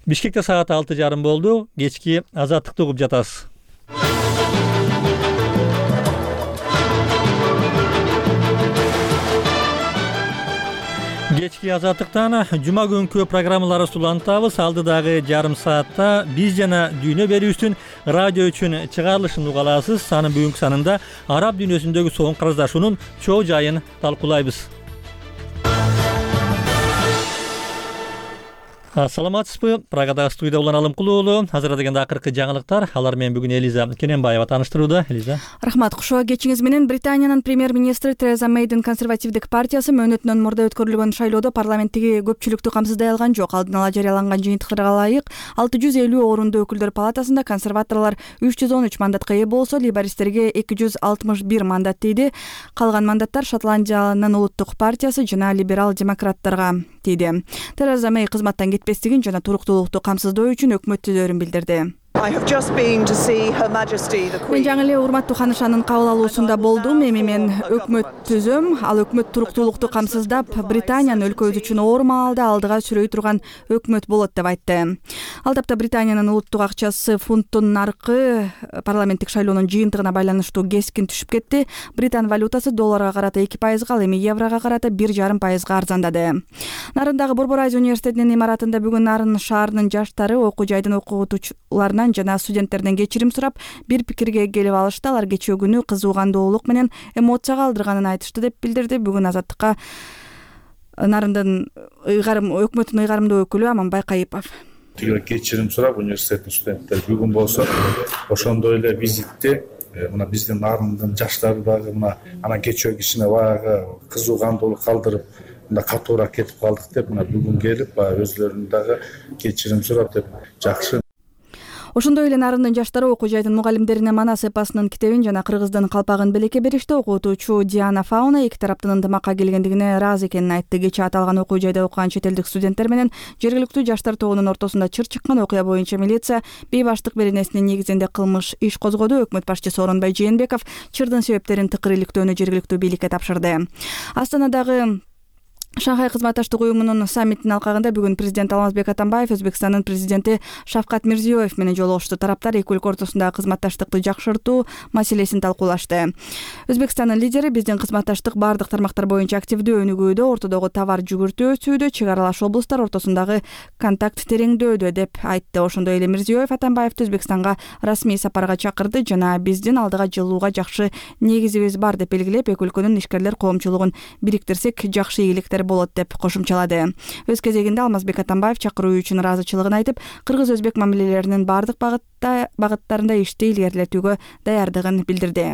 Бишкекте саат 6:30 болду. Кечки Азаттыкты угуп жатасыз. Кечки Азаттыктан жума күнкү программалары сулантабыз. Алдыдагы жарым саатта биз жана дүйнө берүүбүздүн радио үчүн чыгарылышын уга аласыз. Анын бүгүнкү санында араб дүйнөсүндөгү соң карыздашуунун чоо жайын талкуулайбыз. Саламатсызбы? Прагадагы студияда Улан Алымкулуу уулу. Азыр дегенде акыркы жаңылыктар. Алар менен бүгүн Элиза Кененбаева таныштырууда. Элиза. Рахмат. Кушуа кечиңиз менен Британиянын премьер-министри Тереза Мейдин консервативдик партиясы мөөнөтүнөн мурда өткөрүлгөн шайлоодо парламенттеги көпчүлүктү камсыздай алган жок. Алдын ала жарыяланган жыйынтыктарга ылайык 650 орунду өкүлдөр палатасында консерваторлор 313 мандатка ээ болсо, лейбористтерге 261 мандат тийди. Калган мандаттар Шотландиянын улуттук партиясы жана либерал демократтарга тийди. Тереза Мей кызматтан кетпестигин жана туруктуулукту камсыздоо үчүн өкмөт түзөөрүн билдирди. Мен жаңы эле урматтуу ханышанын кабыл алуусунда болдум. Эми мен өкмөт түзөм. Ал өкмөт туруктуулукту камсыздап, Британиянын өлкөбүз үчүн оор маалда алдыга сүрөй турган өкмөт болот деп айтты. Ал тапта Британиянын улуттук акчасы фунттун наркы парламенттик шайлоонун жыйынтыгына байланыштуу кескин түшүп кетти. Британ валютасы долларга карата 2%, ал эми еврого карата 1,5% арзандады. Нарындагы Борборайз университетинин имаратында бүгүн Нарын шаарынын жаштары окуу жайдын окутуучуларынан жана студенттерден кечирим сурап, бир пикирге келип алышты. Алар кечээ күнү кызуугандуулук менен эмоцияга алдырганын айтышты деп билдирди. Бүгүн Азаттыкка Нарындын өкмөттүн ыйгарымдуу өкүлү Аманбай Кайыпов. Кечирим сурап университеттин студенттери бүгүн болсо ошондой эле визитти мына биздин Нарындын жаштары дагы мына анан кечээ кишине баягы кызуугандуулук калтырып мына катуураак кетип калдык деп мына бүгүн келип өзлөрүнүн дагы кечирим сурап деп жакшы. Ошондой эле Нарындын жаштары окуу жайдын мугалимдерине Манас эпосунун китебин жана кыргыздын калпагын белекке беришти. Окутуучу Диана Фауна эки тараптын ынтымакка келгендигине ыраазы экенин айтты. Кечээ аталган окуу жайда окуган чет элдик студенттер менен жергиликтүү жаштар тобунун ортосунда чыр чыккан. Окуя боюнча милиция бейбаштык беренесинин негизинде кылмыш иш козгоду. Өкмөт башчысы Оронбай Жээнбеков чырдын себептерин тыкыр иликтөөнү жергиликтүү бийликке тапшырды. Астанадагы Шанхай кызматташтык уюмунун саммитинин алкагында бүгүн президент Алмазбек Атамбаев Өзбекстандын президенти Шавкат Мирзиёев менен жолугушту. Тараптар эки өлкө ортосундагы кызматташтыкты жакшыртуу маселесин талкуулашты. Өзбекстандын лидери биздин кызматташтык бардык тармактар боюнча активдүү өнүгүүдө, ортодогу товар жүгүртүү өсүүдө, чек аралаш облустар ортосундагы контакт тереңдөөдө деп айтты. Ошондой эле Мирзиёев Атамбаевди Өзбекстанга расмий сапарга чакырды жана биздин алдыга жылууга жакшы негизибиз бар деп белгилеп, эки өлкөнүн ишкерлер коомчулугун бириктирсек жакшы ийгиликтер болот деп кошумчалады. Өз кезегинде Алмазбек Атамбаев чакыруу үчүн ыраазычылыгын айтып, кыргыз-өзбек мамилелеринин бардык багыттарында ишти илгерилетүүгө даярдыгын билдирди.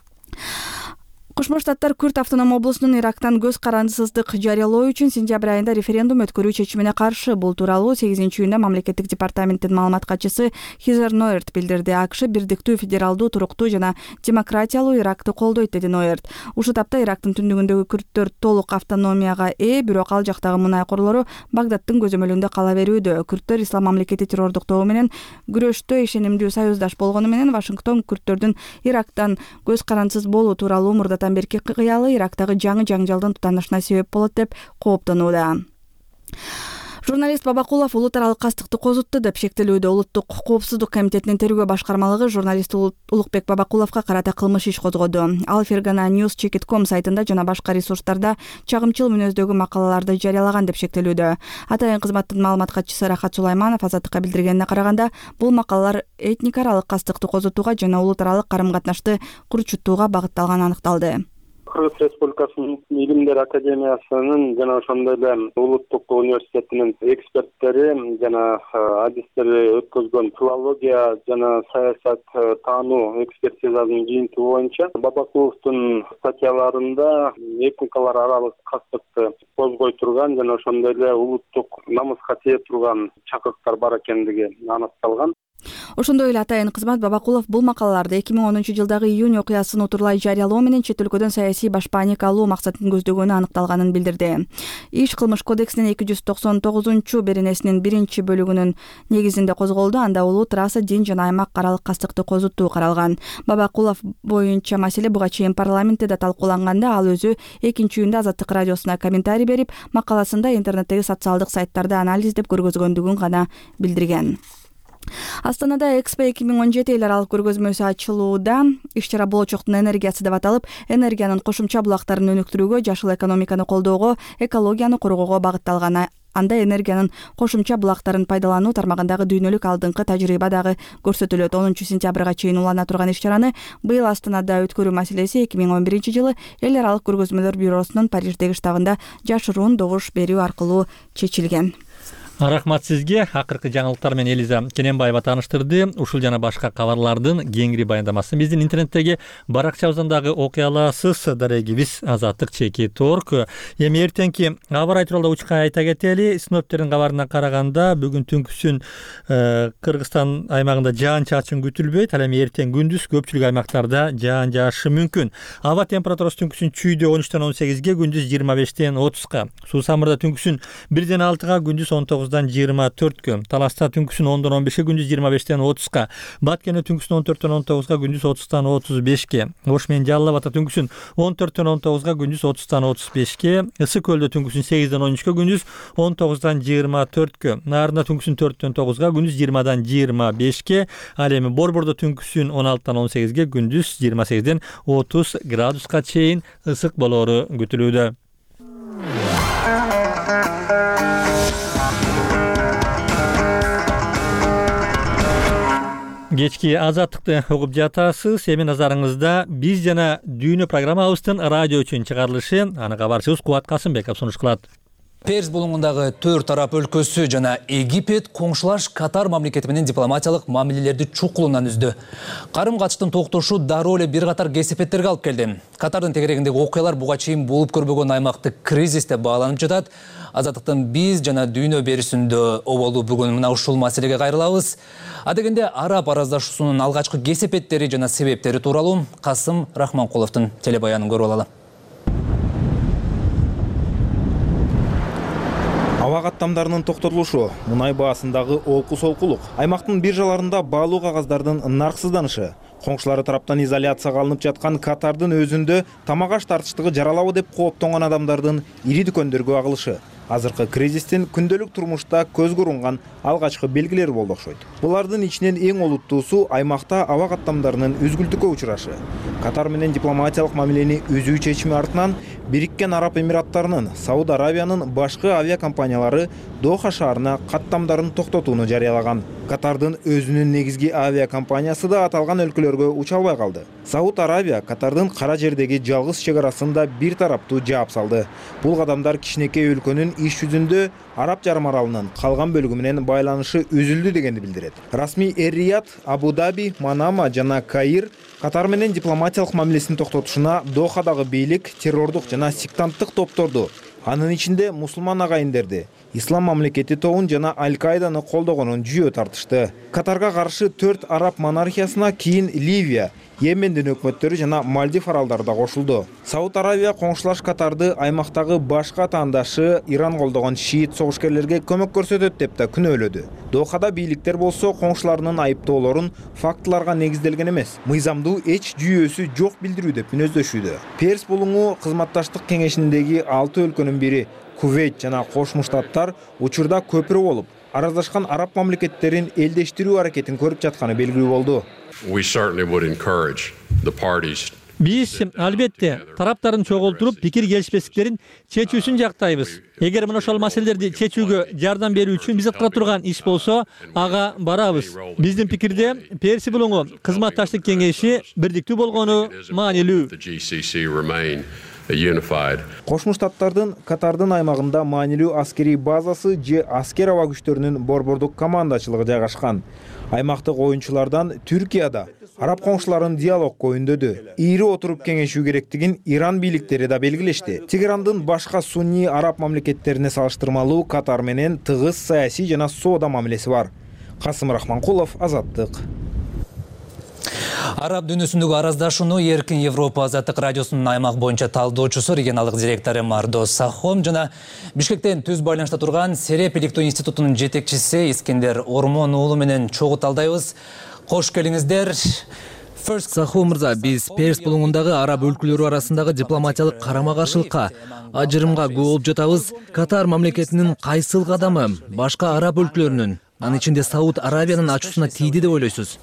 Кошмо Штаттар Күрд автоном облусунун Ирактан көз карандысыздык жарыялоо үчүн сентябрь айында референдум өткөрүү чечимине каршы. Бул тууралуу 8-июнда мамлекеттик департаменттин маалымат катчысы Хизер Ноерт билдирди. АКШ бирдиктүү, федералдуу, туруктуу жана демократиялуу Иракты колдойт, деди Ноерт. Ушул тапта Ирактын түндүгүндөгү күрдтөр толук автономияга ээ, бирок ал жактагы мунай корлору Багдадтын көзөмөлүндө кала берүүдө. Күрдтөр ислам мамлекети террордук тобу менен күрөштө ишенимдүү союздаш болгону менен Вашингтон күрдтөрдүн Ирактан көз карандысыз болуу тууралуу мурда берки кыялы Ирактагы жаңы жаңжалдын тутанышына себеп болот деп кооптонууда. Журналист Бабакулов улут аралык кастыкты козутту деп шектелүүдө. Улуттук коопсуздук комитетинин тергөө башкармалыгы журналист Улукбек Бабакуловго карата кылмыш иш козгоду. Ал Fergana News.com сайтында жана башка ресурстарда чагымчыл мүнөздөгү макалаларды жарыялаган деп шектелүүдө. Атайын кызматтын маалымат катчысы Рахат Сулайманов Азаттыкка билдиргенине караганда, бул макалалар этник аралык кастыкты козутууга жана улут аралык карым-катнашты курчутууга багытталганы аныкталды. Кыргыз Республикасынын Илимдер академиясынын жана ошондой эле улуттук университетинин эксперттери жана адистери өткөзгөн филология жана саясат таануу экспертизасынын жыйынтыгы боюнча Бабакуловдун статьяларында этникалар аралык кастыкты козгой турган жана ошондой эле улуттук намыска тие турган чакырыктар бар экендиги аныкталган. Ошондой эле Атайын кызмат Бабакулов бул макалаларды 2010 жылдагы июнь окуясын утурлай жарыялоо менен чет өлкөдөн саясий баш паника алуу максатын көздөгөнү аныкталганын билдирди. Иш Кылмыш кодексинин 299-беренесинин 1-бөлүгүнүн негизинде козголду. Анда улуу трасса, дин жана аймак аралык кастыкты козутуу каралган. Бабакулов боюнча маселе буга чейин парламентте да талкууланганда ал өзү 2-июнда Азаттык радиосуна комментарий берип, макаласында интернеттеги социалдык сайттарды анализдеп көргөзгөндүгүн гана билдирген. Астанада Экспо 2017 эл аралык көргөзмөсү ачылууда. Иш-чара болочоктун энергиясы деп аталып, энергиянын кошумча булактарын өнүктүрүүгө, жашыл экономиканы колдоого, экологияны коргоого багытталган. Анда энергиянын кошумча булактарын пайдалануу тармагындагы дүйнөлүк алдыңкы тажрыйба дагы көрсөтүлөт. 10 сентябрга чейин улана турган иш-чараны быйыл Астанада өткөрүү маселеси 2011 жылы эл аралык көргөзмөлөр бюросунун Париждеги штабында жашыруун добуш берүү аркылуу чечилген. Рахмат сизге. Акыркы жаңылыктар менен Элиза Кененбаева тааныштырды. Ушул жана башка кабарлардын кеңири баяндамасын биздин интернеттеги баракчабыздан дагы окуй аласыз. Дарегибиз azatlyk.org. Эми эртеңки аба ырайы тууралуу учка айта кетели. Синоптиктердин кабарына караганда бүгүн түнкүсүн Кыргызстан аймагында жаан-чачын күтүлбөйт. Ал эми эртең күндүз көпчүлүк аймактарда жаан жаашы мүмкүн. Аба температурасы түнкүсүн чүйдө 13-тен 18-ге, күндүз 25-тен 30-га. Суу Самырда түнкүсүн 1-ден 6-га, күндүз 19-дан 24-кө. Таласта түнкүсүн 10-дан 15-ге, күндүз 25-тен 30-га. Баткенде түнкүсүн 14-тен 19-га, күндүз 30-тан 35-ке. Ош менен Жалал Абадта түнкүсүн 14-тен 19-га, күндүз 30-тан 35-ке. Ысык Көлдө түнкүсүн 8-ден 13-кө, күндүз 19-дан 24-кө. Нарында түнкүсүн 4-тен 9-га, күндүз 20-дан 25-ке. Ал эми Борбордо түнкүсүн 16-тан 18-ге, күндүз 28-ден 30 градуска чейин ысык болоору күтүлүүдө. Кечки Азаттыкты угуп жатасыз. Эми назарыңызда биз жана дүйнө программабыздын радио үчүн чыгарылышы. Аны кабарчыбыз Кубат Касымбеков сунуш кылат. Перс булуңундагы 4 араб өлкөсү жана Египет коңшулаш Катар мамлекети менен дипломатиялык мамилелерди чукулунан үздү. Карым-катыштын токтошу дароо эле бир катар кесепеттерге алып келди. Катардын тегерегиндеги окуялар буга чейин болуп көрбөгөн аймактык кризис деп бааланып жатат. Азаттыктын биз жана дүйнө берүүсүндө оболу бүгүн мына ушул маселеге кайрылабыз. Адегенде араб араздашуусунун алгачкы кесепеттери жана себептери тууралуу Касым Рахманкуловдун телебаянын көрүп алалы. Аба каттамдарынын токтотулушу, мунай баасындагы олку-солкулук, аймактын биржаларында баалуу кагаздардын нарксызданышы, коңшулары тараптан изоляцияга алынып жаткан Катардын өзүндө тамак-аш тартыштыгы жаралабы деп кооптонгон адамдардын ири дүкөндөргө агылышы. Азыркы кризистин күндөлүк турмушта көзгө урунган алгачкы белгилери болду окшойт. Булардын ичинен эң олуттуусу аймакта аба каттамдарынын үзгүлтүккө учурашы. Катар менен дипломатиялык мамилени үзүү чечими артынан Бириккен Араб Эмираттарынын, Сауд Аравиянын башкы авиакомпаниялары Доха шаарына каттамдарын токтотууну жарыялаган. Катардын өзүнүн негизги авиакомпаниясы да аталган өлкөлөргө уча албай калды. Сауд Аравия Катардын кара жердеги жалгыз чегарасында бир тараптуу жаап салды. Бул кадамдар кичинекей өлкөнүн иш жүзүндө Араб жарым аралынын калган бөлүгү менен байланышы үзүлдү дегенди билдирет. Расмий Эр-Рияд, Абу-Даби, Манама жана Каир Катар менен дипломатиялык мамилесин токтотушуна Дохадагы бийлик террордук жана сектанттык топторду, анын ичинде мусулман агайындерди, Ислам мамлекети тобун жана Аль-Каиданы колдогонун жүйө тартышты. Катарга каршы 4 араб монархиясына кийин Ливия, Йемендин өкмөттөрү жана Мальдив аралдары да кошулду. Сауд Аравия коңшулаш Катарды аймактагы башка таандашы Иран колдогон шиит согушкерлерге көмөк көрсөтөт деп да күнөөлөдү. Дохада бийликтер болсо коңшуларынын айыптоолорун фактыларга негизделген эмес, мыйзамдуу эч жүйөсү жок билдирүү деп мүнөздөшүүдө. Перс булуңу кызматташтык кеңешиндеги 6 өлкөнүн бири Кувейт жана Кошмо Штаттар учурда көпүрө болуп, араздашкан араб мамлекеттерин элдештирүү аракетин көрүп жатканы белгилүү болду. Биз албетте тараптарын чогултуруп пикир келишпестиктерин чечүүсүн жактайбыз. Эгер мына ошол маселелерди чечүүгө жардам берүү үчүн биз кыла турган иш болсо, ага барабыз. Биздин пикирде Перси булуңу кызматташтык кеңеши бирдиктүү болгону маанилүү. Кошмо Штаттардын Катардын аймагында маанилүү аскерий базасы же аскер аба күчтөрүнүн борбордук командачылыгы жайгашкан. Аймактык оюнчулардан Түркияда араб коңшуларын диалогко үндөдү. Ири отуруп кеңешүү керектигин Иран бийликтери да белгилешти. Тегерандын башка сунний араб мамлекеттерине салыштырмалуу Катар менен тыгыз саясий жана соода мамилеси бар. Касым Рахманкулов, Азаттык. Араб дүйнөсүндөгү араздашууну Эркин Европа Азаттык радиосунун аймак боюнча талдоочусу, регионалдык директору Мардос Сахом жана Бишкектен түз байланышта турган Сереп иликтөө институтунун жетекчиси Искендер Ормон уулу менен чогуу талдайбыз. Кош келиңиздер. Сахом мырза, биз Перс булуңундагы араб өлкөлөрү арасындагы дипломатиялык карама-каршылыкка, ажырымга күбө болуп жатабыз. Катар мамлекетинин кайсыл кадамы башка араб өлкөлөрүнүн, анын ичинде Сауд Арабиянын ачуусуна тийди деп ойлойсуз?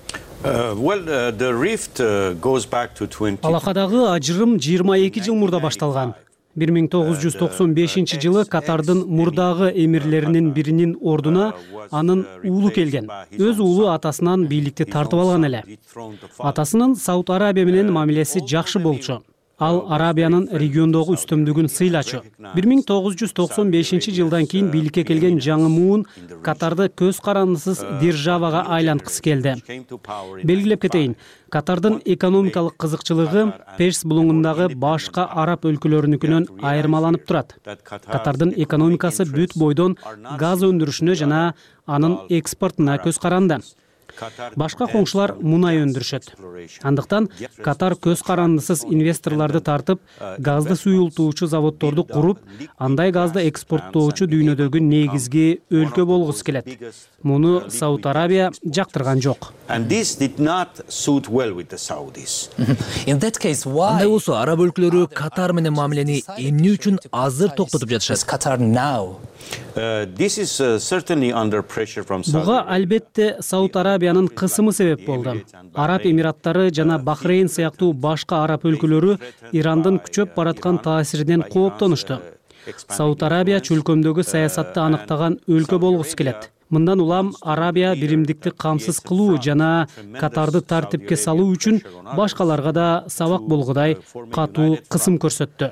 Алакадагы ажырым 22 жыл мурда башталган. 1995 жылы Катардын мурдагы эмирлеринин биринин ордуна анын уулу келген. Өз уулу атасынан бийликти тартып алган эле. Атасынын Сауд Арабия менен мамилеси жакшы болчу. Ал Арабиянын региондогу үстөмдүгүн сыйлачу. 1995 жылдан кийин бийликке келген жаңы муун Катарды көз карандысыз державага айланткысы келди. Белгилеп кетейин, Катардын экономикалык кызыкчылыгы Перс булуңундагы башка араб өлкөлөрүнүкүнөн айырмаланып турат. Катардын экономикасы бүт бойдон газ өндүрүшүнө жана анын экспортуна көз каранды. Башка коңшулар мунай өндүрүшөт. Андыктан Катар көз карандысыз инвесторлорду тартып, газды суюлтуучу заводдорду куруп, андай газды экспорттоочу дүйнөдөгү негизги өлкө болгусу келет. Муну Сауд Арабия жактырган жок. Андай болсо, араб өлкөлөрү Катар менен мамилени эмне үчүн азыр токтотуп жатышат? Буга албетте Сауд Арабиянын кысымы себеп болду. Араб Эмираттары жана Бахрейн сыяктуу башка араб өлкөлөрү Ирандын күчөп бараткан таасиринен кооптонушту. Сауд Арабия чөлкөмдөгү саясатты аныктаган өлкө болгусу келет. Мындан улам Арабия биримдикти камсыз кылуу жана Катарды тартипке салуу үчүн башкаларга да сабак болгудай катуу кысым көрсөттү.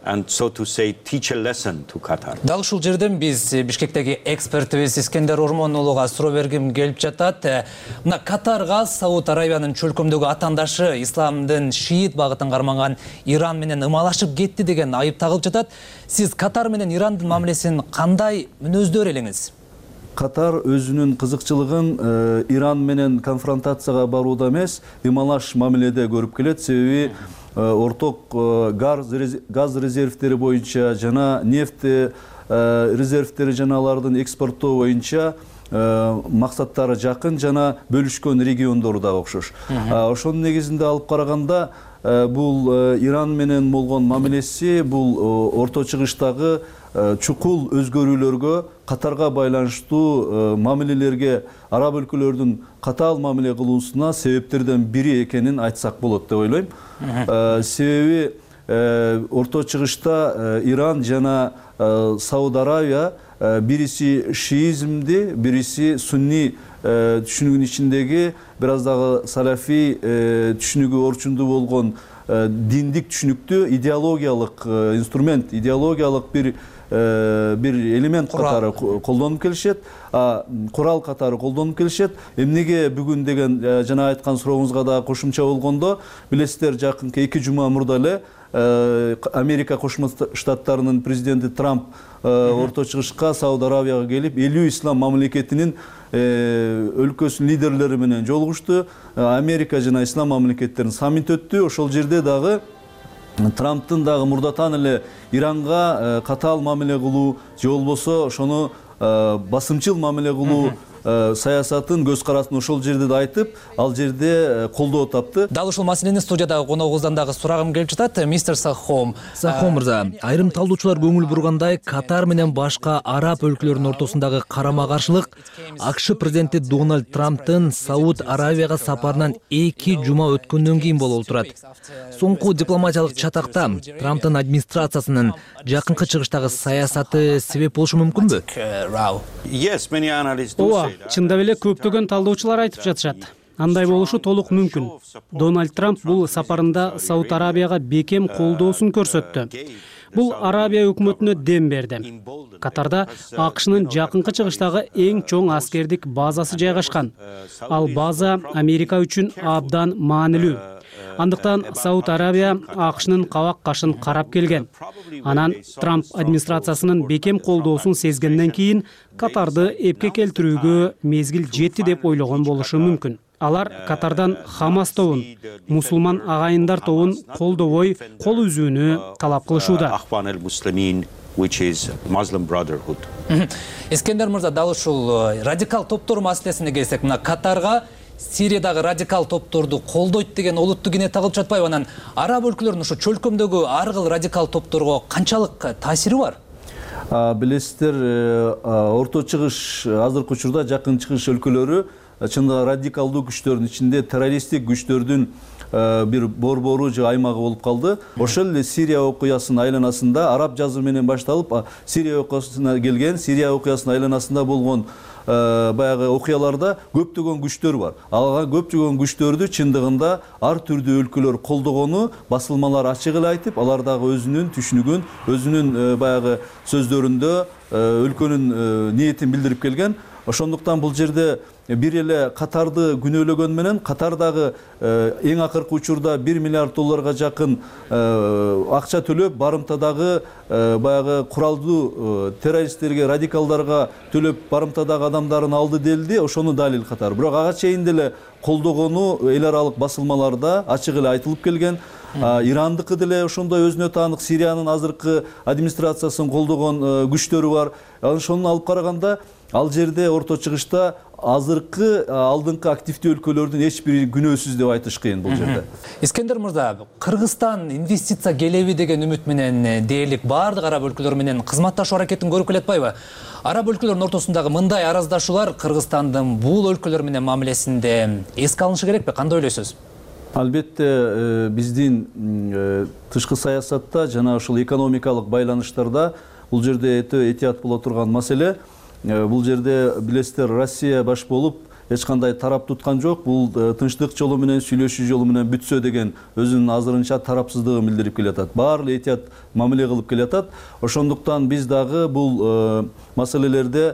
Дал ушул жерден биз Бишкектеги экспертибиз Искендер Ормон уулуга суроо бергим келип жатат. Мына Катарга Сауд Арабиянын чөлкөмдөгү атаандашы исламдын шиит багытын карманган Иран менен ымалашып кетти деген айып тагылып жатат. Сиз Катар менен Ирандын мамилесин кандай мүнөздөр элеңиз? Катар өзүнүн кызыкчылыгын Иран менен конфронтацияга барууда эмес, ымалаш мамиледе көрүп келет. Себеби орток газ резервтери боюнча жана нефть резервтери жана алардын экспорттоо боюнча максаттары жакын жана бөлүшкөн региондор да окшош. Ошонун негизинде алып караганда бул Иран менен болгон мамилеси бул Орто Чыгыштагы чукул өзгөрүүлөргө, Катарга байланыштуу мамилелерге араб өлкөлөрдүн катаал мамиле кылуусуна себептерден бири экенин айтсак болот деп ойлойм. Себеби Орто Чыгышта Иран жана Сауд Арабия бириси шиизмди, бириси сунни түшүнүгүнүн ичиндеги бир аз дагы салафи түшүнүгү орчундуу болгон диндик түшүнүктү идеологиялык инструмент, идеологиялык бир элемент катары колдонуп келишет, курал катары колдонуп келишет. Эмнеге бүгүн деген жана айткан сурооңузга да кошумча болгондо, билесиздер, жакынкы 2 жума мурда эле Америка Кошмо Штаттарынын президенти Трамп Орто Чыгышка, Сауд Арабияга келип, 50 ислам мамлекетинин өлкөсүнүн лидерлери менен жолугушту. Америка жана ислам мамлекеттеринин саммит өттү. Ошол жерде дагы Трамптын дагы мурдатан эле Иранга катаал мамиле кылуу же болбосо ошону басымчыл мамиле кылуу саясатын, көз карасын ошол жерде да айтып, ал жерде колдоо тапты. Дал ушул маселени студияда коногубуздан дагы сурагым келип жатат. Мистер Сахом. Сахом мырза, айрым талдоочулар көңүл бургандай, Катар менен башка араб өлкөлөрүнүн ортосундагы карама-каршылык АКШ президенти Дональд Трамптын Сауд Арабияга сапарынан 2 жума өткөндөн кийин болуп турат. Соңку дипломатиялык чатакта Трамптын администрациясынын жакынкы чыгыштагы саясаты себеп болушу мүмкүнбү? Ооба, чындап эле көптөгөн талдоочулар айтып жатышат. андай болушу толук мүмкүн. Дональд Трамп бул сапарында Сауд Арабияга бекем колдоосун көрсөттү. Бул Арабия өкмөтүнө дем берди. Катарда АКШнын жакынкы чыгыштагы эң чоң аскердик базасы жайгашкан. Ал база Америка үчүн абдан маанилүү. Андыктан Сауд Арабия АКШнын кабак кашын карап келген. Анан Трамп администрациясынын бекем колдоосун сезгенден кийин Катарды эпке келтирүүгө мезгил жетти деп ойлогон болушу мүмкүн. Алар Катардан Хамас тобун, мусулман агайындар тобун колдобой кол үзүүнү талап кылышууда. Искендер мырза, дал ушул радикал топтор маселесине келсек, мына Катарга Сириядагы радикал топторду колдойт деген олуттуу кине тагылып жатпайбы? Анан араб өлкөлөрүнүн ушу чөлкөмдөгү ар кыл радикал топторго канчалык таасири бар? Билесиздер, Орто Чыгыш азыркы учурда жакын чыгыш өлкөлөрү чындыгы радикалдуу күчтөрдүн ичинде террористтик күчтөрдүн бир борбору же аймагы болуп калды. Ошол эле Сирия окуясынын айланасында араб жазы менен башталып, Сирия окуясына келген, Сирия окуясынын айланасында болгон баягы окуяларда көптөгөн күчтөр бар. Алга көптөгөн күчтөрдү чындыгында ар түрдүү өлкөлөр колдогону басылмалар ачык эле айтып, алар дагы өзүнүн түшүнүгүн, өзүнүн баягы сөздөрүндө өлкөнүн ниетин билдирип келген. Ошондуктан бул жерде бир эле Катарды күнөөлөгөн менен Катардагы эң акыркы учурда 1 миллиард долларга жакын акча төлөп, барымтадагы баягы куралдуу террористтерге, радикалдарга төлөп барымтадагы адамдарын алды делди. Ошону далил катары. Бирок ага чейин деле колдогону эл аралык басылмаларда ачык эле айтылып келген. Ирандыкы деле ошондой өзүнө таандык Сириянын азыркы администрациясын колдогон күчтөрү бар. Ошону алып караганда ал жерде Орто Чыгышта азыркы алдыңкы активдүү өлкөлөрдүн эч бири күнөөсүз деп айтыш кыйын бул жерде. Искендер мырза, Кыргызстан инвестиция келеби деген үмүт менен дээрлик баардык араб өлкөлөрү менен кызматташуу аракетин көрүп келатпайбы? Араб өлкөлөрүнүн ортосундагы мындай араздашуулар Кыргызстандын бул өлкөлөр менен мамилесинде эске алынышы керекпи? Кандай ойлойсуз? Албетте, биздин тышкы саясатта жана ушул экономикалык байланыштарда бул жерде өтө этият боло турган маселе. Бул жерде билесиздер, Россия баш болуп эч кандай тарап туткан жок. Бул тынчтык жолу менен, сүйлөшүү жолу менен бүтсө деген өзүнүн азырынча тарапсыздыгын билдирип келатат. Баары этият мамиле кылып келатат. Ошондуктан биз дагы бул маселелерде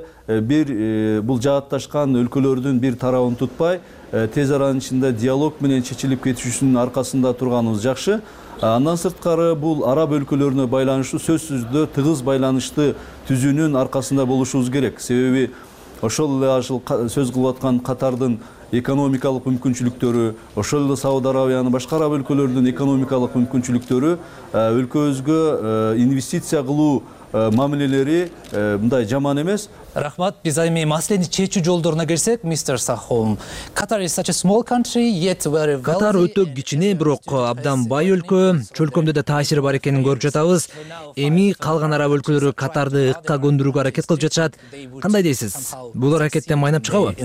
бул жаатташкан өлкөлөрдүн бир тарабын тутпай, тез аранын ичинде диалог менен чечилип кетишүүсүнүн аркасында турганыбыз жакшы. Андан сырткары бул араб өлкөлөрүнө байланыштуу сөзсүздө тыгыз байланышты түзүүнүн аркасында болушубуз керек. Себеби ошол эле сөз кылып аткан Катардын экономикалык мүмкүнчүлүктөрү, ошол эле Сауд Арабиянын башка араб өлкөлөрүнүн экономикалык мүмкүнчүлүктөрү өлкөбүзгө инвестиция кылуу мамилелери мындай жаман эмес. Рахмат, биз эми маселени чечүү жолдоруна келсек, мистер Сахом. Катар is such a small country, yet very wealthy. Катар өтө кичине, бирок абдан бай өлкө, чөлкөмдө да таасири бар экенин көрүп жатабыз. Эми калган араб өлкөлөрү Катарды ыкка көндүрүүгө аракет кылып жатышат. Кандай дейсиз? Бул аракеттен майнап чыгабы?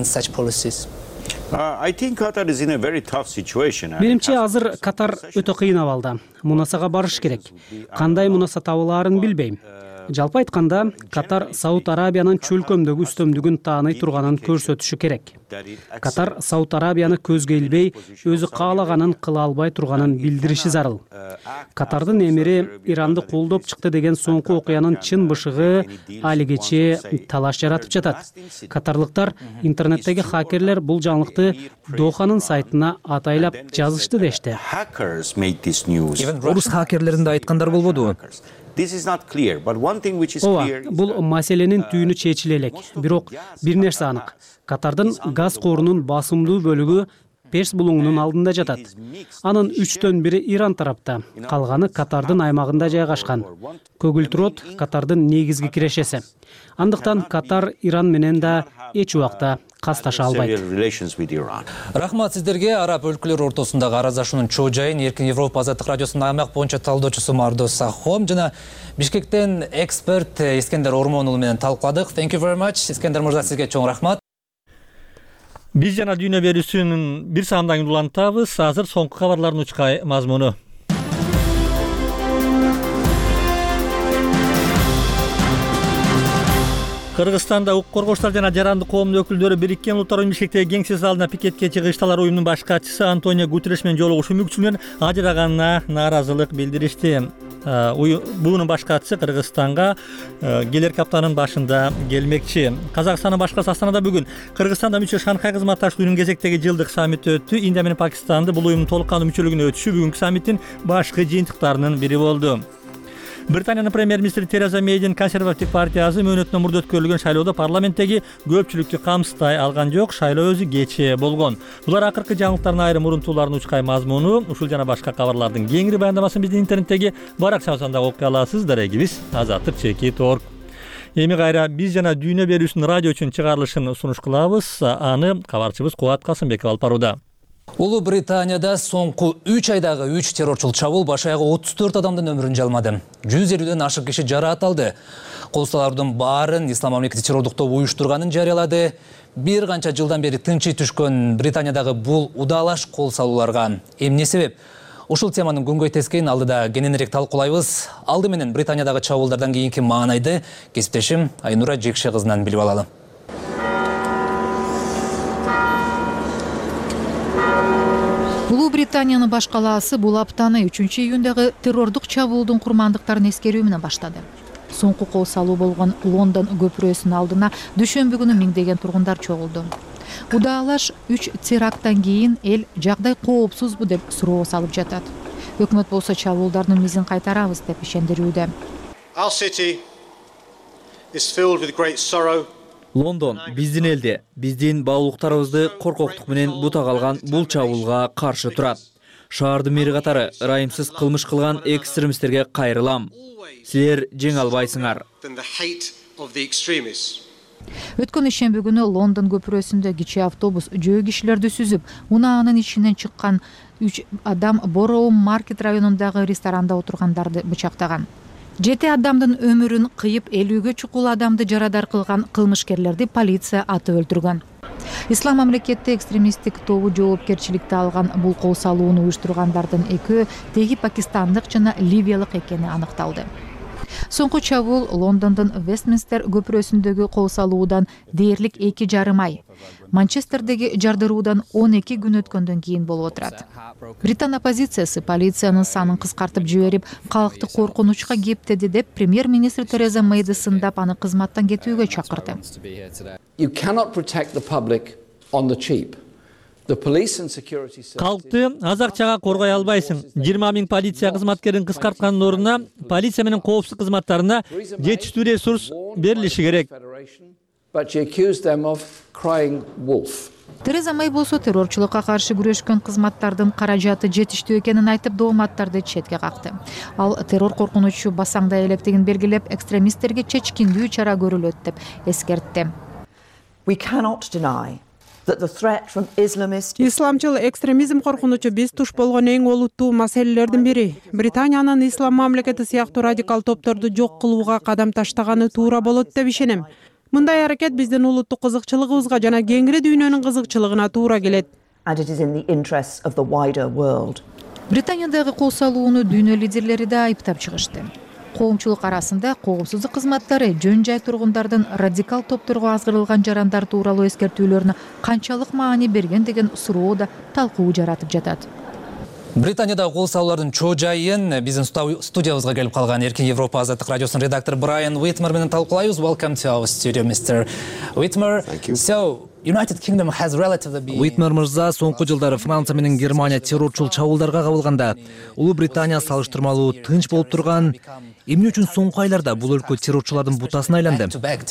Менимче азыр Катар өтө кыйын абалда. Мунасага барыш керек. Кандай мунаса табылаарын билбейм. Жалпы айтканда, Катар Сауд Арабиянын чөлкөмдөгү үстөмдүгүн тааный турганын көрсөтүшү керек. Катар Сауд Арабияны көзгө илбей, өзү каалаганын кыла албай турганын билдириши зарыл. Катардын эмири Иранды колдоп чыкты деген соңку окуянын чын бышыгы алигече талаш жаратып жатат. Катарлыктар интернеттеги хакерлер бул жаңылыкты Доханын сайтына атайлап жазышты дешти. Орус хакерлерин да айткандар болбодубу? Ооба, бул маселенин түйүнү чечиле элек. Бирок бир нерсе анык. Катардын газ корунун басымдуу бөлүгү Перс булуңунун алдында жатат. Анын 3/4 Иран тарапта, калганы Катардын аймагында жайгашкан. Көгүлтүрөт Катардын негизги кирешеси. Андыктан Катар Иран менен да эч убакта касташа албайт. Рахмат сиздерге. Араб өлкөлөр ортосундагы араздашуунун чоо жайын Эркин Европа азаттык радиосунун аймак боюнча талдоочусу Мардос Сахом жана Бишкектен эксперт Искендер Ормон уулу менен талкууладык. Thank you very much. Искендер мырза, сизге чоң рахмат. Биз жана дүйнө берүүсүнүн бир саамдан кийин улантабыз. Азыр соңку кабарлардын учкай мазмуну. Кыргызстанда укук коргоочулар жана жарандык коомдун өкүлдөрү Бириккен Улуттар Уюму Бишкектеги кеңсеси алдына пикетке чыгыштылар. Уюмдун баш катчысы Антонио Гутерреш менен жолугушуу мүмкүнчүлүгүнүн ажыраганына нааразылык билдиришти. Буунун баш катчысы Кыргызстанга келерки аптанын башында келмекчи. Казакстандын башкысы Астанада бүгүн Кыргызстанда мүчө Шанхай кызматташтык уюмунун кезектеги жылдык саммити өттү. Индия менен Пакистанды бул уюмдун толук кандуу мүчөлүгүнө өтүшү бүгүнкү саммиттин башкы жыйынтыктарынын бири болду. Британиянын премьер-министри Тереза Мейдин консерватив партиясы мөөнөтүнөн мурда өткөрүлгөн шайлоодо парламенттеги көпчүлүктү камсытай алган жок. Шайлоо өзү кечээ болгон. Булар акыркы жаңылыктардын айрым урунтууларын учкай мазмуну. Ушул жана башка кабарлардын кеңири баяндамасын биздин интернеттеги баракчабызда окуй аласыз. Дарегибиз Азаттык Чекит.org. Эми кайра биз жана дүйнө берүүсүнүн радио үчүн чыгарылышын сунуш кылабыз. Аны кабарчыбыз Кубат Касымбеков алып барууда. Улуу Британияда соңку 3 айдагы 3 террорчул чабуул баш аягы 34 адамдын өмүрүн жалмады. 150ден ашык киши жараат алды. Колсалардын баарын Ислам мамлекети террордук тобу уюштурганын жарыялады. Бир канча жылдан бери тынчый түшкөн Британиядагы бул удаалаш кол салууларга эмне себеп? Ушул теманын күнгөй тескейин алдыда кененирээк талкуулайбыз. Алды менен Британиядагы чабуулдардан кийинки маанайды кесиптешим Айнура Жекше кызынан билип алалы. Улуу Британиянын баш калаасы бул аптаны 3-июндагы террордук чабуулдун курмандыктарын эскерүү менен баштады. Соңку кол салуу болгон Лондон көпүрөсүнүн алдына дүйшөмбү күнү миңдеген тургундар чогулду. Удаалаш 3 теракттан кийин эл жагдай коопсузбу деп суроо салып жатат. Өкмөт болсо чабуулдардын мизин кайтарабыз деп ишендирүүдө. Лондон биздин элде, биздин баалуулуктарыбызды коркоктук менен бута калган бул чабуулга каршы турат. Шаардын мэри катары ырайымсыз кылмыш кылган экстремисттерге кайрылам. Силер жеңе албайсыңар. Өткөн ишемби күнү Лондон көпүрөсүндө кичи автобус жөө кишилерди сүзүп, унаанын ичинен чыккан 3 адам Бороу Маркет районундагы ресторанда отургандарды бычактаган. 7 адамдын өмүрүн кыйып, 50ге чукул адамды жарадар кылган кылмышкерлерди полиция атып өлтүргөн. Ислам мамлекети экстремисттик тобу жоопкерчиликти алган бул кол салууну уюштургандардын экөө теги пакистандык жана ливиялык экени аныкталды. Соңку чабуул Лондондун Вестминстер көпүрөсүндөгү кол салуудан дээрлик 2,5 ай, Манчестердеги жардыруудан 12 күн өткөндөн кийин болуп отурат. Британ оппозициясы полициянын санын кыскартып жиберип, калкты коркунучка кептеди деп премьер-министр Тереза Мейди сындап аны кызматтан кетүүгө чакырды. Калкты аз акчага коргой албайсың. 20 000 полиция кызматкерин кыскарткандын ордуна полиция менен коопсуздук кызматтарына жетиштүү ресурс берилиши керек. Тереза Мэй болсо террорчулукка каршы күрөшкөн кызматтардын каражаты жетиштүү экенин айтып, дооматтарды четке какты. Ал террор коркунучу басаңдай электигин белгилеп, экстремисттерге чечкиндүү чара көрүлөт деп эскертти. Исламчыл экстремизм коркунучу биз туш болгон эң олуттуу маселелердин бири. Британиянын ислам мамлекети сыяктуу радикал топторду жок кылууга кадам таштаганы туура болот деп ишенем. Мындай аракет биздин улуттук кызыкчылыгыбызга жана кеңири дүйнөнүн кызыкчылыгына туура келет. Британиядагы кол салууну дүйнө лидерлери да айыптап чыгышты. Коомчулук арасында коопсуздук кызматтары жөн жай тургундардын радикал топторго азгырылган жарандар тууралуу эскертүүлөрүнө канчалык маани берген деген суроо да талкуу жаратып жатат. Британияда кол салуулардын чоо жайын биздин студиябызга келип калган Эркин Европа азаттык радиосунун редактору Брайан Уитмер менен талкуулайбыз. Welcome to our studio, Mr. Whitmer. So, United Kingdom has relatively been... Уитмер мырза соңку жылдары Франция менен Германия террорчул чабуулдарга кабылганда, Улуу Британия салыштырмалуу тынч болуп турган. Эмне үчүн соңку айларда бул өлкө террорчулардын бутасына айланды?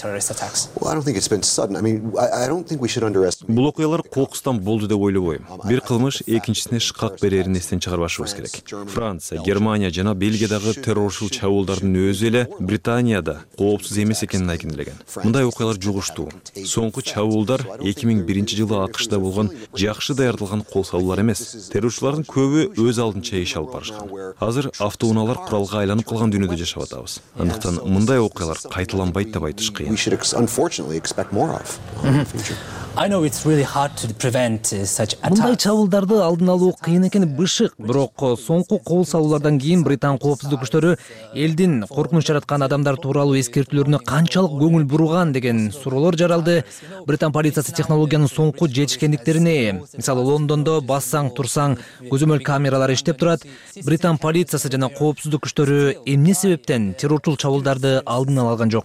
Бул окуялар кокустан болду деп ойлобойм. Бир кылмыш экинчисине шыкак берерин эстен чыгарбашыбыз керек. Франция, Германия жана Бельгиядагы террорчул чабуулдардын өзү эле Британияда коопсуз эмес экенин айкындалган. Мындай окуялар жугуштуу. Соңку чабуулдар 2001-жылы АКШда болгон жакшы даярдалган кол салуулар эмес. Террорчулардын көбү өз алдынча иш алып барышкан. Азыр автоунаалар куралга айланып калган дүйнөдө жашап атабыз. Андыктан мындай окуялар кайталанбайт деп айтыш кыйын. Мындай чабуулдарды алдын алуу кыйын экени бышык, бирок соңку кол салуулардан кийин Британ коопсуздук күчтөрү элдин коркунуч жараткан адамдар тууралуу эскертүүлөрүнө канчалык көңүл бурган деген суроолор жаралды. Британ полициясы технологиянын соңку жетишкендиктерине, мисалы Лондондо бассаң турсаң көзөмөл камералары иштеп турат. Британ полициясы жана коопсуздук күчтөрү эмне себептен террорчул чабуулдарды алдын ала алган жок?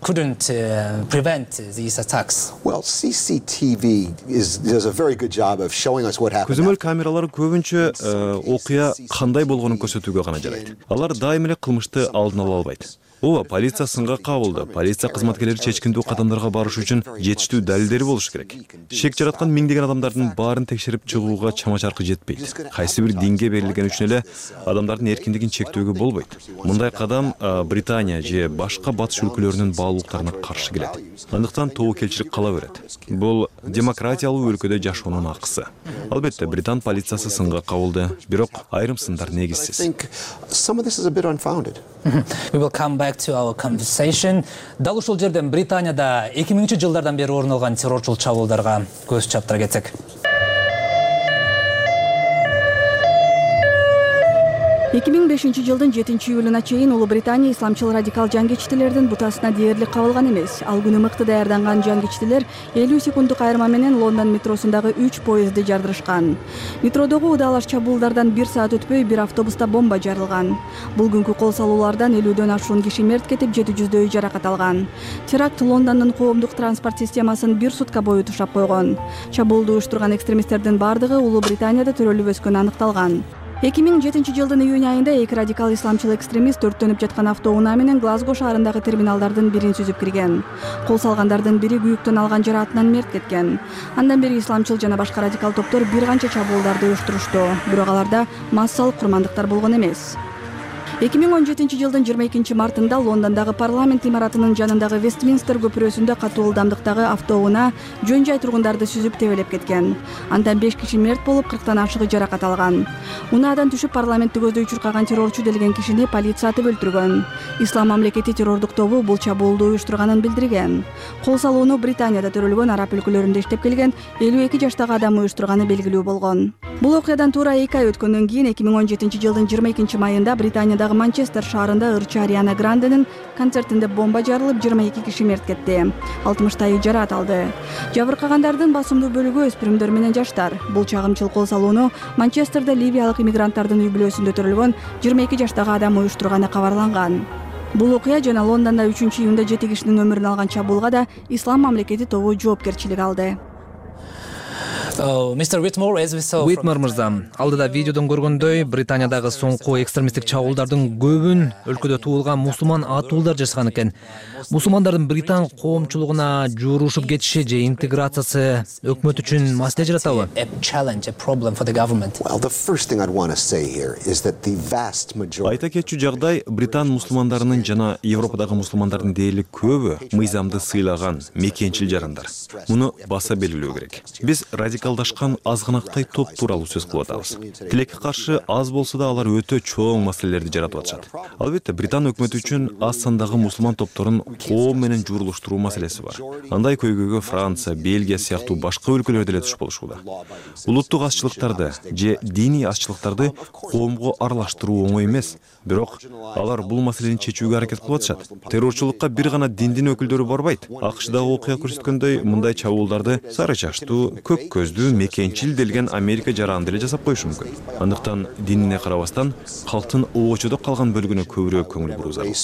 Көзөмөл камералары көбүнчө окуя кандай болгонун көрсөтүүгө гана жарайт. Алар дайым эле кылмышты алдын ала албайт. Ооба, полиция сынга кабылды. Полиция кызматкерлери чечкиндүү кадамдарга барыш үчүн жетиштүү далилдери болушу керек. Шек жараткан миңдеген адамдардын баарын текшерип чыгууга чама-чаркы жетпейт. Кайсы бир динге берилген үчүн эле адамдардын эркиндигин чектөөгө болбойт. Мындай кадам Британия же башка батыш өлкөлөрүнүн баалуулуктарына каршы келет. Андыктан тобокелчилик кала берет. Бул демократиялуу өлкөдө жашоонун акысы. Албетте, Британ полициясы сынга кабылды, бирок айрым сындар негизсиз. Дал ушул жерден Британияда 2000-жылдардан бери орун алган террорчул чабуулдарга көз чаптыра кетсек. 2005 жылдын 7-июлуна чейин Улуу Британия исламчыл радикал жангичтилердин бутасына дээрлик кабылган эмес. Ал күнү мыкты даярданган жангичтилер 50 секунддук айырма менен Лондон метросундагы 3 поездди жардырышкан. Метродогу удаалаш чабуулдардан 1 саат өтпөй бир автобуста бомба жарылган. Бул күнкү кол салуулардан 50дөн ашуун киши мерт кетип, 700дөй жаракат алган. Теракт Лондондун коомдук транспорт системасын 1 сутка бою тушап койгон. Чабуулду уюштурган экстремисттердин бардыгы Улуу Британияда төрөлүп өскөнү аныкталган. 2007 жылдын июнь айында эки радикал исламчыл экстремист төрттөнүп жаткан автоунаа менен Глазго шаарындагы терминалдардын бирин сүзүп кирген. Кол салгандардын бири күйүктөн алган жараатынан мерт кеткен. Андан бери исламчыл жана башка радикал топтор бир канча чабуулдарды уюштурушту, бирок аларда массалык курмандыктар болгон эмес. 2017 жылдын 22 мартында Лондондагы парламент имаратынын жанындагы Вестминстер көпүрөсүндө катуу ылдамдыктагы автоунаа жөн жай тургундарды сүзүп тебелеп кеткен. Андан 5 киши мерт болуп, 40тан ашыгы жаракат алган. Унаадан түшүп парламентти көздөй чуркаган террорчу делген кишини полиция атып өлтүргөн. Ислам мамлекети террордук тобу бул чабуулду уюштурганын билдирген. Кол салууну Британияда төрөлгөн араб өлкөлөрүндө иштеп келген 52 жаштагы адам уюштурганы белгилүү болгон. Бул окуядан туура 2 ай өткөндөн кийин 2017 жылдын 22 майында Британиядагы Манчестер шаарында ырчы Ариана Гранденин концертинде бомба жарылып, 22 киши мерт кетти. 60тайы жараат алды. Жабыркагандардын басымдуу бөлүгү өспүрүмдөр менен жаштар. Бул чагымчыл кол салууну Манчестерде ливиялык иммигранттардын үй бүлөсүндө төрөлгөн 22 жаштагы адам уюштурганы кабарланган. Бул окуя жана Лондондо 3-июнда 7 кишинин өмүрүн алган чабуулга да Ислам мамлекети тобу жоопкерчилик алды. Уитмор мырза, алдыда видеодон көргөндөй Британиядагы соңку экстремисттик чабуулдардын көбүн өлкөдө туулган мусулман атуулдар жасаган экен. Мусулмандардын Британ коомчулугуна жуурушуп кетиши же интеграциясы өкмөт үчүн маселе жаратабы? Айта кетчү жагдай, Британ мусулмандарынын жана Европадагы мусулмандардын дээрлик көбү мыйзамды сыйлаган мекенчил жарандар. Муну баса белгилөө керек. Биз радикалдашкан азгынактай топ тууралуу сөз кылып атабыз. Тилекке каршы аз болсо да алар өтө чоң маселелерди жаратып атышат. Албетте, Британ өкмөтү үчүн аз сандагы мусулман топторун коом менен жуурулуштуруу маселеси бар. Андай көйгөйгө Франция, Бельгия сыяктуу башка өлкөлөрдө эле туш болушууда. Улуттук азчылыктарды же диний азчылыктарды коомго аралаштыруу оңой эмес, бирок алар бул маселени чечүүгө аракет кылып атышат. Террорчулукка бир гана диндин өкүлдөрү барбайт. АКШдагы окуя көрсөткөндөй, мындай чабуулдарды сары чачтуу, көк көздүү, мекенчил делген Америка жаранды эле жасап коюшу мүмкүн. Андыктан динине карабастан калктын оочодо калган бөлүгүнө көбүрөөк көңүл буруу зарыл.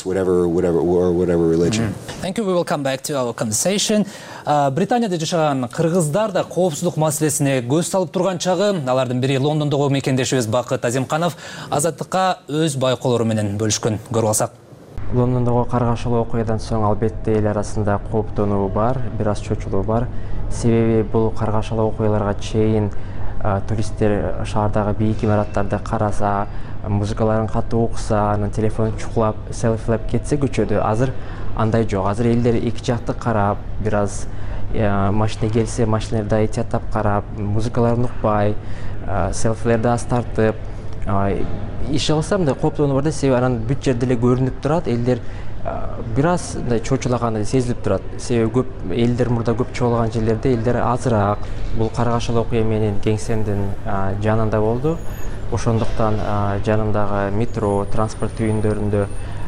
Британияда жашаган кыргыздар да коопсуздук маселесине көз салып турган чагы, алардын бири Лондондогу мекендешибиз Бакыт Азимканов Азаттыкка өз байкоолору менен бөлүшкөн. Көрүп алсак. Лондондогу каргашылуу окуядан соң албетте эл арасында кооптонуу бар, бир аз чочулуу бар. Себеби бул каргашылуу окуяларга чейин туристтер шаардагы бийик имараттарды караса, музыкаларын катуу укса, анан телефонун чукулап, селфилеп кетсе көчөдө. Азыр андай жок. Азыр элдер эки жакты карап, бир аз машина келсе, машиналарды этияттап карап, музыкаларын укпай, селфилерди аз тартып, иш кылса мындай кооптонуу бар да, себеби анан бүт жерде эле көрүнүп турат. Элдер бир аз мындай чочулаганы сезилип турат. Себеби көп элдер мурда көп чогулган жерлерде элдер азыраак. Бул каргашалы окуя менин кеңсемдин жанында болду. Ошондуктан жанымдагы метро, транспорт түйүндөрүндө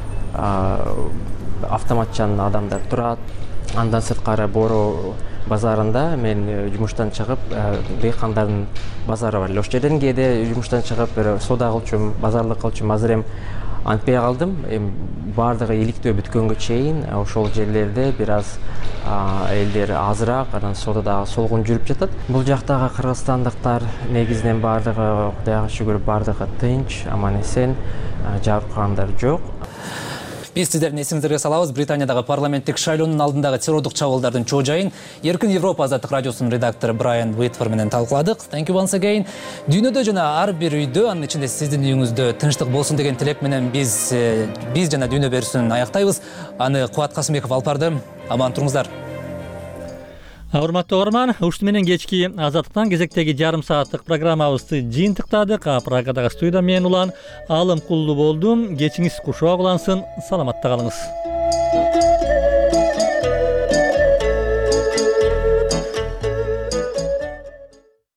автоматчан адамдар турат. Андан сырткары Боро базарында мен жумуштан чыгып, дыйкандардын базары бар. Ошол жерден кээде жумуштан чыгып бир соода кылчумун, базарлык кылчумун. Азыр эми антпай калдым. Баардыгы иликтөө бүткөнгө чейин ошол жерлерде бир аз элдер азыраак, анан соода дагы солгун жүрүп жатат. Бул жактагы кыргызстандыктар негизинен баардыгы Кудайга шүгүр баардыгы тынч, аман эсен, жабыркагандар жок. Биз сиздердин эсиңиздерге салабыз, Британиядагы парламенттик шайлоонун алдындагы террордук чабуулдардын чоо жайын Эркин Европа азаттык радиосунун редактору Брайан Уитфор менен талкууладык. Thank you once again. Дүйнөдө жана ар бир үйдө, анын ичинде сиздин үйүңүздө тынчтык болсун деген тилек менен биз жана дүйнө берүүсүн аяктайбыз. Аны Кубат Касымбеков алып барды. Аман туруңуздар. Урматтуу угарман, ушуну менен кечки азаттыктан кезектеги жарым сааттык программабызды жыйынтыктадык. Прагадагы студияда мен Улан Алым Кулду болдум. Кечиңиз кушуак улансын. Саламатта калыңыз.